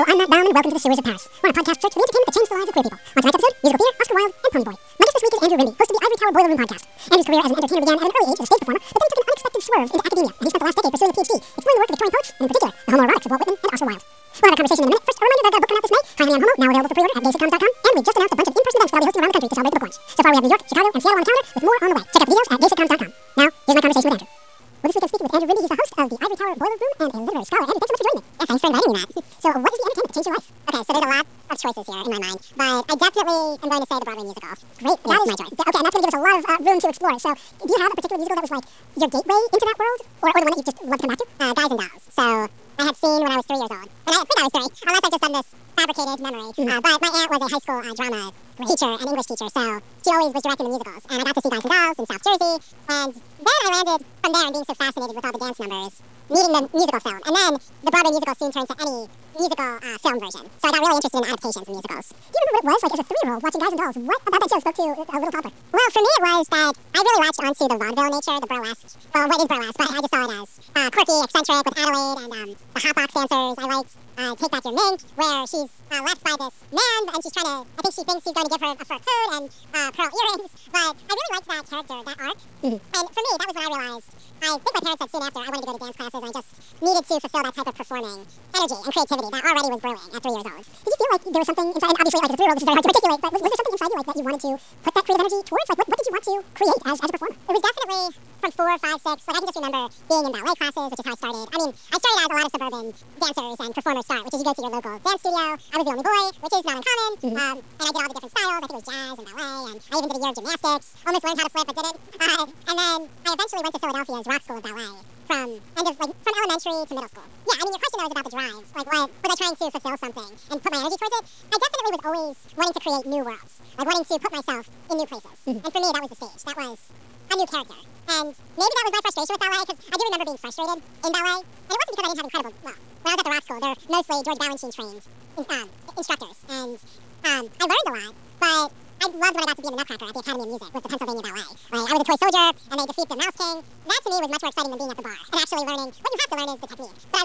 I'm Matt Baum, and welcome to the Sewers of Paris. We're a podcast search for the entertainment that changed the lives of queer people. On tonight's episode, musical theater, Oscar Wilde, and Pony Boy. My guest this week is Andrew Rimby, host of the Ivory Tower Boiler Room podcast. Andrew's career as an entertainer began at an early age as a stage performer, but then took an unexpected swerve into academia, and he spent the last decade pursuing a PhD, exploring the work of Victorian poets, and in particular, the homoerotics of Walt Whitman and Oscar Wilde. We'll have a conversation in a minute. First, a reminder that I've got a book coming out this May, Finally I'm Homo, now available for pre-order at gaysitcoms.com, and we just announced a bunch of in-person events that I'll be hosting around the country to celebrate the book launch. So far, we have New York, Chicago, and Seattle on the calendar, with more on the way. Check out the details at gaysitcoms.com. Now, here's my conversation with Andrew. Well, this week I'm speaking with Andrew Rimby. He's the host of the Ivory Tower Boiler Room and a literary scholar. Andrew, thanks so much for joining me. Yeah, thanks for inviting me, Matt. So, what is the entertainment that changed your life? Okay, so there's a lot of choices here in my mind, but I definitely am going to say the Broadway musical. Great. That is my choice. Okay, and that's going to give us a lot of room to explore. So, do you have a particular musical that was like your gateway into that world? Or the one that you just love to come back to? Guys and Dolls. So, I had seen when I was 3 years old. And I think I was 3, unless I've just done this fabricated memory. But my aunt was a high school drama teacher and English teacher, so she always was directing the musicals. And I got to see Guys and Dolls in South Jersey. And then I landed from there and being so fascinated with all the dance numbers, needing the musical film. And then the Broadway musical soon turned to any musical film version. So I got really interested in adaptations of musicals. Do you remember what it was like as a 3-year-old watching Guys and Dolls? What about that show spoke to a little toddler? Well, for me it was that I really latched onto the vaudeville nature, the burlesque. Well, what is burlesque? But I just saw it as quirky, eccentric with Adelaide and the hot box dancers. I liked Take Back Your Mink, where she's left by this man and she's trying to, I think she thinks he's going to give her a fur coat and pearl earrings. But I really liked that character, that arc. And for me, that was when I realized, I think my parents said soon after, I wanted to go to dance classes and I just needed to fulfill that type of performing energy and creativity that already was brewing at 3 years old. Did you feel like there was something inside, and obviously like as a 3-year-old this is very hard to articulate, but was there something inside you like that you wanted to put that creative energy towards? Like what did you want to create as a performer? It was definitely from 4, 5, 6. Like I can just remember being in ballet classes, which is how I started. I mean, I started as a lot of suburban dancers and performers start, which is you go to your local dance studio. I was the only boy, which is not uncommon. And I did all the different styles. I think it was jazz and ballet, and I even did a year of gymnastics. Almost learned how to flip, but didn't. And then I eventually went to Philadelphia's Rock School of Ballet from elementary to middle school. Yeah, I mean, your question though was about the drive. Like, what was I trying to fulfill something and put my energy towards it? I definitely was always wanting to create new worlds, like wanting to put myself in new places. And for me, that was the stage. That was a new character. And maybe that was my frustration with ballet, because I do remember being frustrated in ballet. And it wasn't because I didn't have incredible, well, when I was at the Rock School, they're mostly George Balanchine trained instructors. And I learned a lot, but I loved when I got to be in the Nutcracker at the Academy of Music with the Pennsylvania Ballet. Like, I was a toy soldier, and they defeat the Mouse King. That to me was much more exciting than being at the bar and actually learning. What you have to learn is the technique. But I